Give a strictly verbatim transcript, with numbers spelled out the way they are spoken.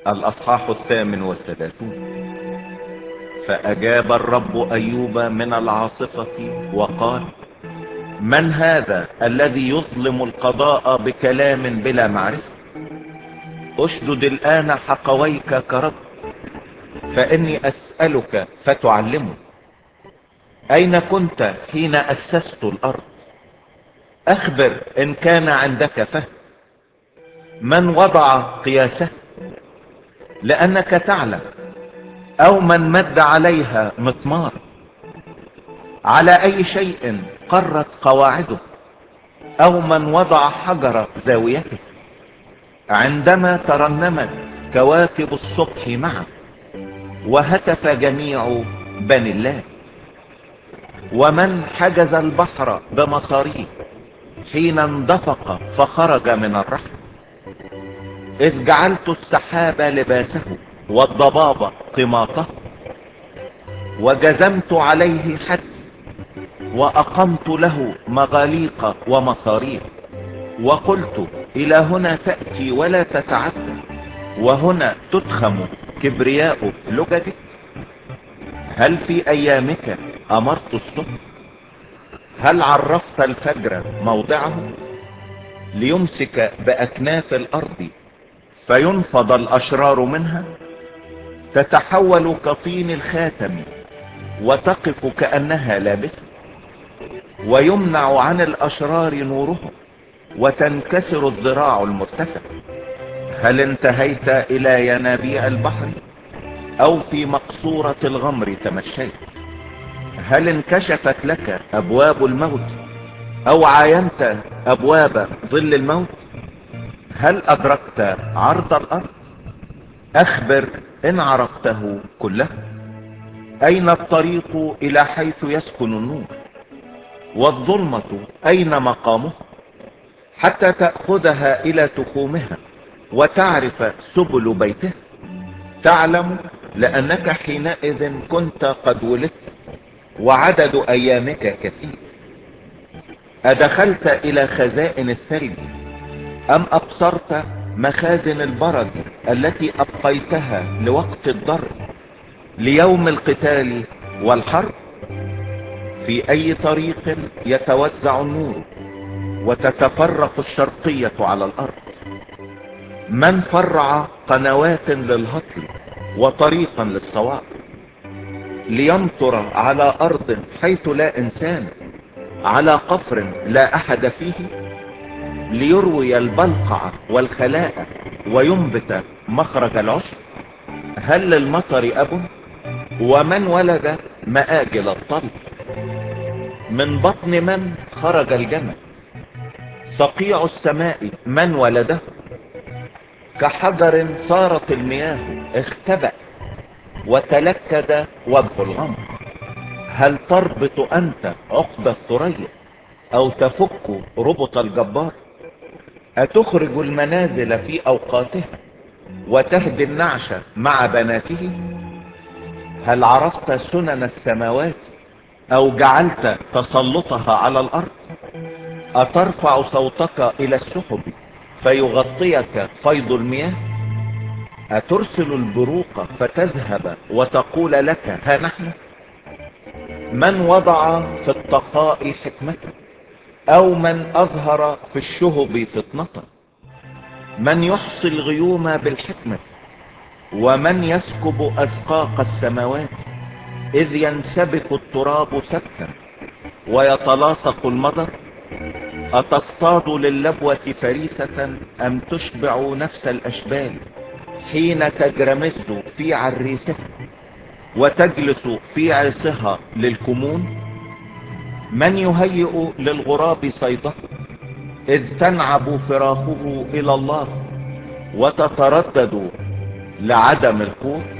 الأصحاح الثامن والثلاثون. فأجاب الرب أيوب من العاصفة وقال: من هذا الذي يظلم القضاء بكلام بلا معرفة؟ اشدد الآن حقويك كرب، فإني أسألك فتعلمه. أين كنت حين أسست الأرض؟ أخبر إن كان عندك فهم. من وضع قياسه؟ لأنك تعلم. أو من مد عليها مطمار؟ على أي شيء قرت قواعده؟ أو من وضع حجر زاويته؟ عندما ترنمت كواكب الصبح معا، وهتف جميع بني الله. ومن حجز البحر بمصاريه حين اندفق فخرج من الرحم؟ إذ جعلت السحاب لباسه والضباب قماطه، وجزمت عليه حد، وأقمت له مغاليق ومصارير، وقلت: إلى هنا تأتي ولا تتعدى، وهنا تدخم كبرياء لجدك. هل في أيامك أمرت الصبح؟ هل عرفت الفجر موضعه؟ ليمسك بأكناف الأرض فينفض الأشرار منها. تتحول كطين الخاتم وتقف كأنها لابسة، ويمنع عن الأشرار نورهم، وتنكسر الذراع المرتفع. هل انتهيت إلى ينابيع البحر، أو في مقصورة الغمر تمشيت؟ هل انكشفت لك أبواب الموت، أو عاينت أبواب ظل الموت؟ هل أدركت عرض الأرض؟ أخبر إن عرفته كله. أين الطريق إلى حيث يسكن النور؟ والظلمة أين مقامها؟ حتى تأخذها إلى تخومها وتعرف سبل بيتها. تعلم لأنك حينئذ كنت قد ولدت، وعدد أيامك كثير. أدخلت إلى خزائن الثلج، أم أبصرت مخازن البرد التي أبقيتها لوقت الضر، ليوم القتال والحرب؟ في أي طريق يتوزع النور وتتفرق الشرقية على الأرض؟ من فرع قنوات للهطل وطريقا للصواب، ليمطر على أرض حيث لا إنسان، على قفر لا أحد فيه، ليروي البلقع والخلاء وينبت مخرج العشب؟ هل للمطر أب؟ ومن ولد مآجل الطل؟ من بطن من خرج الجمل؟ صقيع السماء من ولده؟ كحجر صارت المياه اختبأ، وتلكد وجه الغمر. هل تربط أنت عقد الثريا، أو تفك ربط الجبار؟ أتخرج المنازل في أوقاتها، وتهدي النعش مع بناته؟ هل عرفت سنن السماوات، أو جعلت تسلطها على الأرض؟ أترفع صوتك إلى السحب فيغطيك فيض المياه؟ أترسل البروق فتذهب وتقول لك: ها نحن؟ من وضع في الطقاء حكمة، أو من أظهر في الشهب فطنة؟ من يحصي الغيوم بالحكمة، ومن يسكب أسقاق السماوات، إذ ينسبك التراب سكا ويتلاصق المطر؟ أتصطاد للبوة فريسة، أم تشبع نفس الأشبال حين تجرمز في عريسها وتجلس في عرسها للكمون؟ من يهيئ للغراب صيده، إذ تنعب فراخه إلى الله وتتردد لعدم القوت؟